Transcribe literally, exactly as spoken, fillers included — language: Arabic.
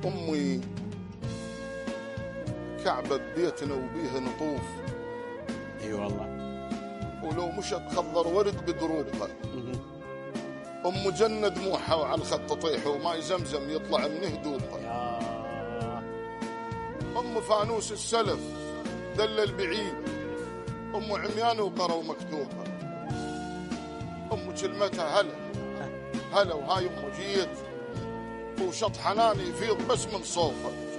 أمي كعبة ببيتنا وبيها نطوف. اي والله. ولو مشت خضر ورد بدروبها. أم جنة دموعها وعلى الخط تطيح وماي زمزم يطلع من هدوبها. أم فانوس السلف دلل بعيد. أم عميان وقرا ومكتوبها. أم كلمتها هلا هلا وهاي أم جيت وشط حناني يفيض بس من صوفها.